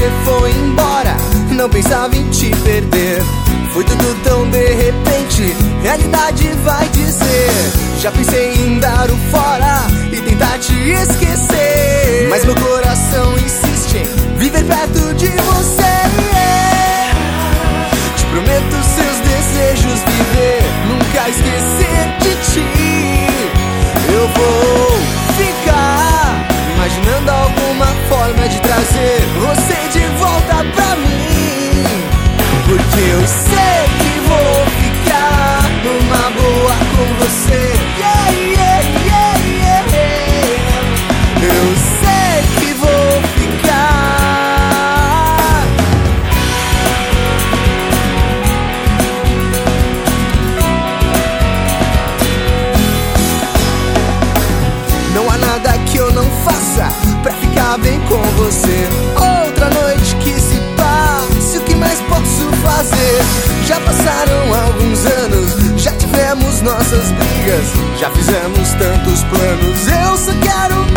você foi embora, não pensava em te perder. Foi tudo tão de repente, realidade vai dizer. Já pensei em dar o fora e tentar te esquecer, mas meu coração insiste em viver perto de você. Te prometo seus desejos viver, nunca esquecer de ti. Eu vou ficar imaginando alguma forma de trazer você de volta pra mim, porque eu sei que vou ficar numa boa com você. Eu sei que vou ficar. Não há nada que eu não faça pra ficar bem com você. Outra noite que se passe, o que mais posso fazer? Já passaram alguns anos, já tivemos nossas brigas, já fizemos tantos planos. Eu só quero